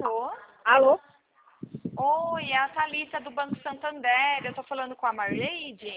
Alô? Alô? Oi, é a Thalita do Banco Santander. Eu tô falando com a Marleide?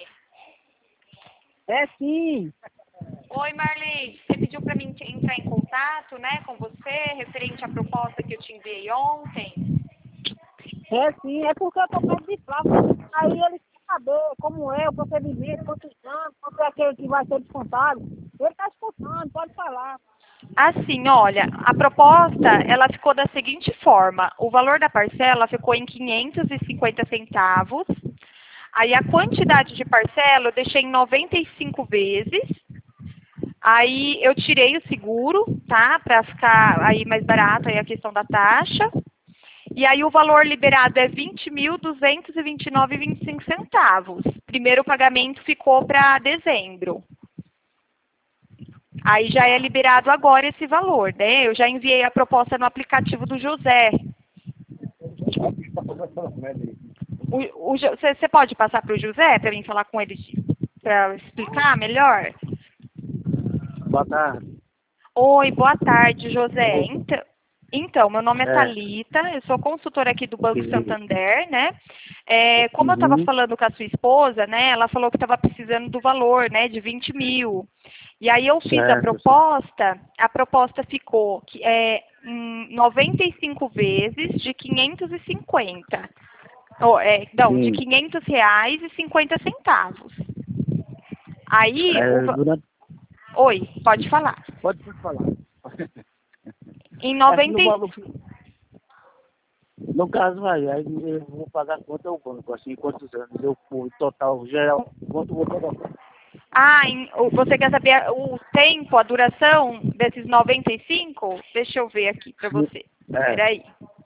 É sim. Oi, Marleide. Você pediu para mim entrar em contato, né, com você, referente à proposta que eu te enviei ontem. É sim, é porque eu tô perto de Flávio. Aí ele quer saber como é o procedimento, quantos anos, quanto é aquele que vai ser descontado. Ele tá escutando, pode falar. Assim, olha, a proposta, ela ficou da seguinte forma. O valor da parcela ficou em 550 centavos. Aí a quantidade de parcela eu deixei em 95 vezes. Aí eu tirei o seguro, tá? Para ficar aí mais barato aí a questão da taxa. E aí o valor liberado é 20.229,25 centavos. Primeiro pagamento ficou para dezembro. Aí já é liberado agora esse valor, né? Eu já enviei a proposta no aplicativo do José. Você pode passar para o José para mim falar com ele para explicar melhor? Boa tarde. Oi, boa tarde, José. Então, meu nome é É. Thalita, eu sou consultora aqui do Banco Sim. Santander, né? Como eu estava Uhum. falando com a sua esposa, né? Ela falou que estava precisando do valor, né? De 20 mil. E aí eu fiz a proposta ficou em 95 vezes de 550. Não, de Sim. R$ 500,50. Aí, Durante... Oi, pode falar. Pode falar. Em Assim, 90... no caso aí eu vou pagar quanto ao banco, assim, quantos anos, o total geral, quanto eu vou pagar. Você quer saber o tempo, a duração desses 95? Deixa eu ver aqui para você. É. Peraí.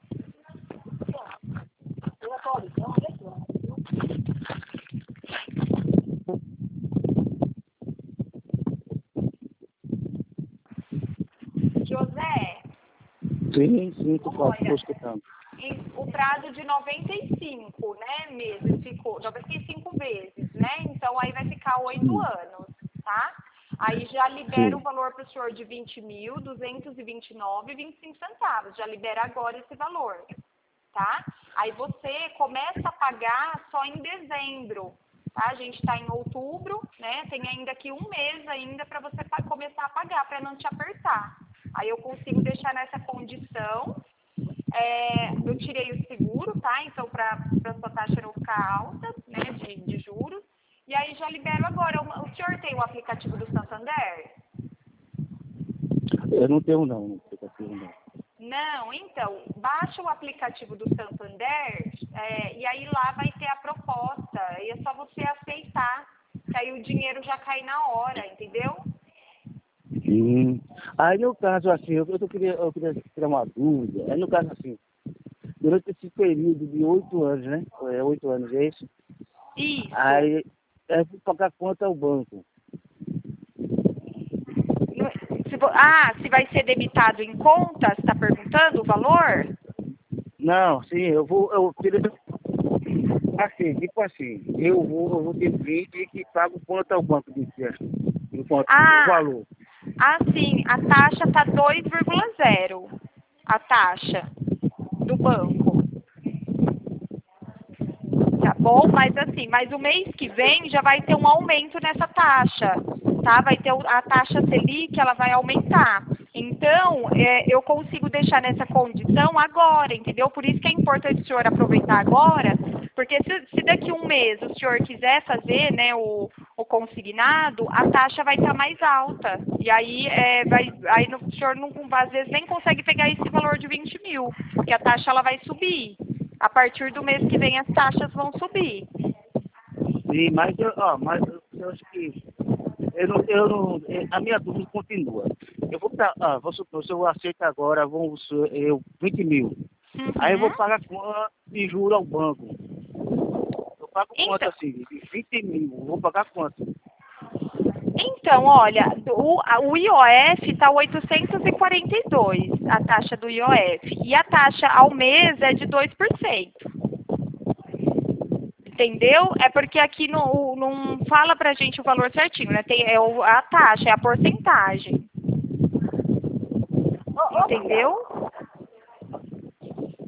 José, Sim, tô escutando. o prazo de 95, né, meses ficou, 95 vezes, né? Então aí vai ficar 8 anos, tá? Aí já libera o Sim. valor para o senhor de 20.229,25 centavos. Já libera agora esse valor, tá? Aí você começa a pagar só em dezembro, tá? A gente está em outubro, né? Tem ainda aqui um mês ainda para você começar a pagar, para não te apertar. Aí eu consigo deixar nessa condição. Eu tirei o seguro, tá? Então, para sua taxa não ficar alta, né, de juros. E aí já libero agora. O senhor tem o aplicativo do Santander? Eu não tenho não, aplicativo não. Não, então, baixa o aplicativo do Santander e aí lá vai ter a proposta. E é só você aceitar, que aí o dinheiro já cai na hora, entendeu? Aí no caso assim, eu queria tirar uma dúvida. No caso assim, durante esse período de 8 anos, né? 8 anos, é isso? Isso. Aí vou pagar conta ao banco. Se vai ser debitado em conta, você está perguntando o valor? Não, sim, eu queria assim, tipo assim, eu vou ter 20 que pago quanto ao banco de quanto o valor. Sim, a taxa está 2,0. A taxa do banco. Tá bom? Mas o mês que vem já vai ter um aumento nessa taxa, tá? Vai ter a taxa Selic, ela vai aumentar. Então, eu consigo deixar nessa condição agora, entendeu? Por isso que é importante o senhor aproveitar agora, porque se daqui um mês o senhor quiser fazer, né, o consignado, a taxa vai estar mais alta. E aí, o senhor não, às vezes nem consegue pegar esse valor de 20 mil, porque a taxa ela vai subir. A partir do mês que vem as taxas vão subir. Sim, mas eu acho que a minha dúvida continua. Eu vou supor, se eu aceito agora, 20 mil. Uhum. Aí eu vou pagar quanto de juro ao banco? Eu pago quanto assim? De 20 mil, eu vou pagar quanto? Então, olha, o IOF está 842, a taxa do IOF. E a taxa ao mês é de 2%. Entendeu? É porque aqui não fala pra gente o valor certinho, né? A taxa, é a porcentagem. Entendeu?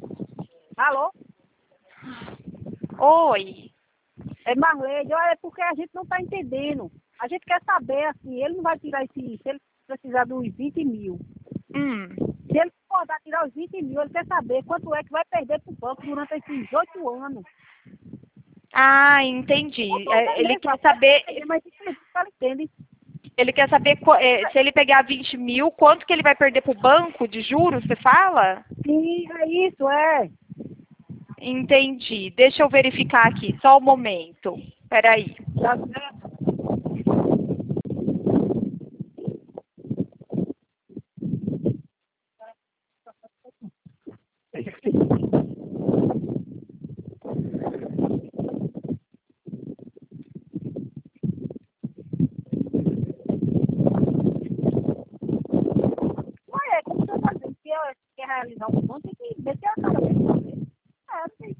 Oi. É Marleide, olha, é porque a gente não está entendendo. A gente quer saber, assim, ele não vai tirar esse, se ele precisar dos 20 mil. Se ele concordar tirar os 20 mil, ele quer saber quanto é que vai perder para o banco durante esses 8 anos. Ah, entendi. Ele quer saber. Mas ele entende. Ele quer saber se ele pegar 20 mil, quanto que ele vai perder para o banco de juros, você fala? Sim, é isso, é. Entendi. Deixa eu verificar aqui, só um momento. Peraí. Tá certo. Olha, como você está dizendo, se eu quer realizar um plano, tem que meter a cara dele. É, assim.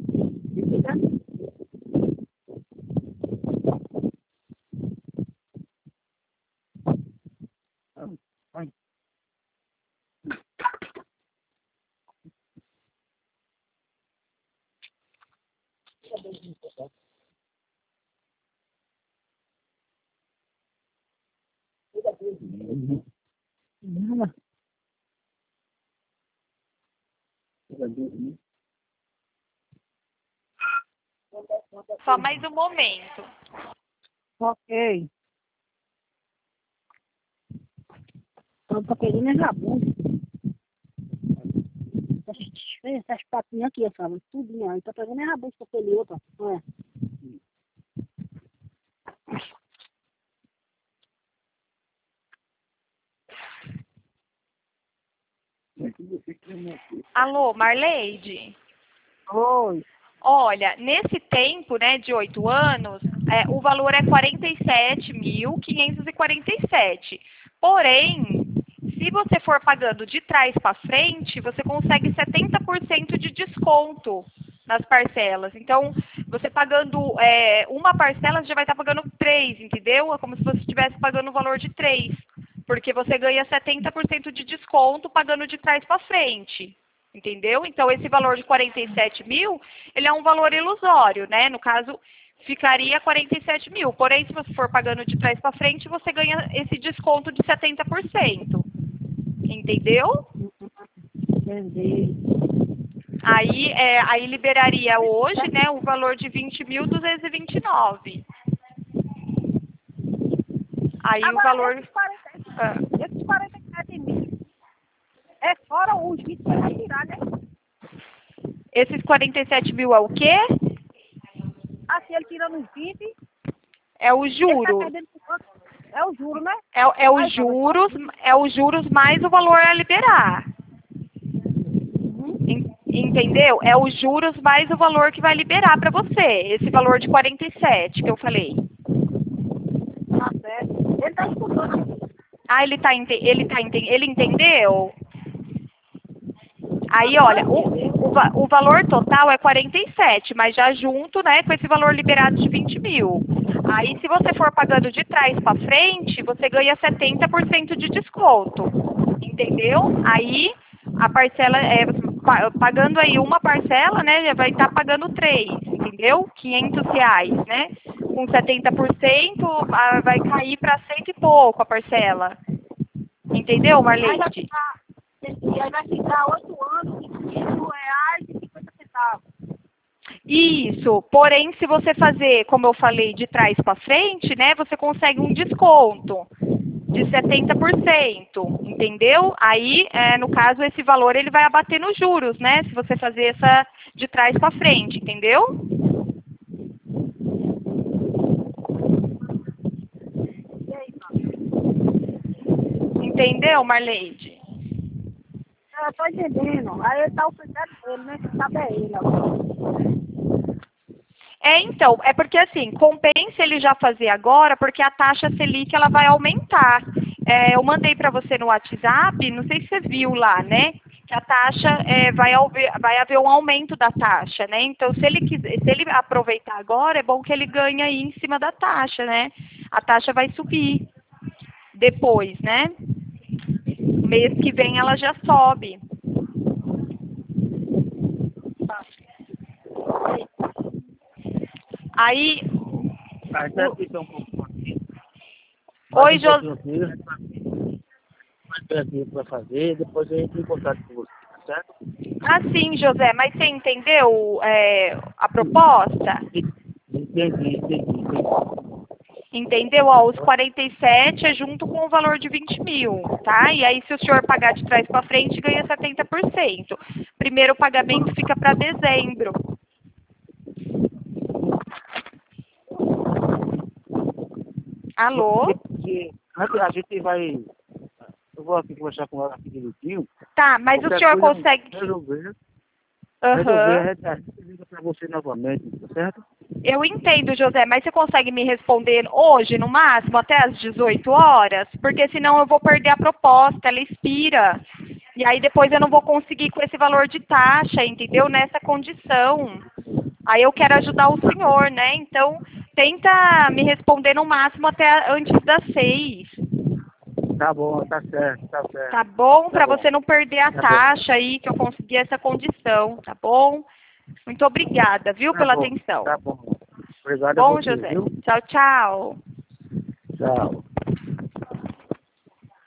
Só mais um momento. Ok. Então, tô querendo é jabu. Essas patinhas aqui, sabe? Tudinho aí. Tô pegando é jabu com aquele outro. Olha. Alô, Marleide? Oi. Olha, nesse tempo, né, de 8 anos, o valor é 47.547. Porém, se você for pagando de trás para frente, você consegue 70% de desconto nas parcelas. Então, você pagando uma parcela, você já vai estar pagando 3, entendeu? É como se você estivesse pagando o valor de 3, porque você ganha 70% de desconto pagando de trás para frente. Entendeu? Então, esse valor de 47 mil, ele é um valor ilusório, né? No caso, ficaria 47 mil. Porém, se você for pagando de trás para frente, você ganha esse desconto de 70%. Entendeu? Entendi. Aí liberaria hoje, né, o valor de 20.229. Aí Agora, o valor... esses 47 mil é fora os 20 que vai tirar, né? Esses 47 mil é o quê? Assim, ele tirando os 20, É os ele tá juros. perdendo por quanto? É o juro, né? É os juros, mais o valor a liberar. Entendeu? É os juros mais o valor que vai liberar para você. Esse valor de 47 que eu falei. Tá certo. Ele tá escutando. Ah, ele entendeu? Aí, olha, o valor total é 47, mas já junto, né, com esse valor liberado de 20 mil. Aí, se você for pagando de trás para frente, você ganha 70% de desconto. Entendeu? Aí, a parcela, pagando aí uma parcela, né, já vai estar pagando 3, entendeu? R$ 500, né? Com 70%, vai cair para 100 e pouco a parcela. Entendeu, Marleide? E aí vai ficar 8 anos e R$ 5,50. Isso, porém, se você fazer, como eu falei, de trás para frente, né, você consegue um desconto de 70%, entendeu? Aí, no caso, esse valor ele vai abater nos juros, né, se você fazer essa de trás para frente, entendeu? Entendeu, Marleide? Eu tô entendendo. Aí ele tá oferecendo ele, né? Que sabe é ele agora. Então, é porque assim, compensa ele já fazer agora, porque a taxa Selic ela vai aumentar. Eu mandei para você no WhatsApp, não sei se você viu lá, né? Que a taxa vai haver um aumento da taxa, né? Então, se ele aproveitar agora, é bom que ele ganhe aí em cima da taxa, né? A taxa vai subir depois, né? Mês que vem ela já sobe. Aí... Até aqui tá um pouco aqui. Oi, José. Vai ter aqui para fazer, depois a gente em contato com você, tá certo? Ah, sim, José, mas você entendeu a proposta? Entendi. Entendeu? Ó, os 47 é junto com o valor de 20 mil, tá? E aí, se o senhor pagar de trás para frente, ganha 70%. Primeiro pagamento fica para dezembro. Alô? A gente vai... Eu vou aqui conversar com ela aqui direitinho. Tá, mas o senhor consegue... Resolver, Aham. a gente liga para você novamente, tá certo? Eu entendo, José, mas você consegue me responder hoje, no máximo, até às 18 horas? Porque senão eu vou perder a proposta, ela expira. E aí depois eu não vou conseguir com esse valor de taxa, entendeu? Nessa condição. Aí eu quero ajudar o senhor, né? Então, tenta me responder no máximo até antes das 6. Tá bom, tá certo. Tá bom? Tá Para bom. você não perder a Tá taxa aí, que eu consegui essa condição, tá bom? Muito obrigada, viu, Tá pela bom, atenção. tá bom. Obrigado a Bom, você, José. viu? Tchau, tchau. Tchau.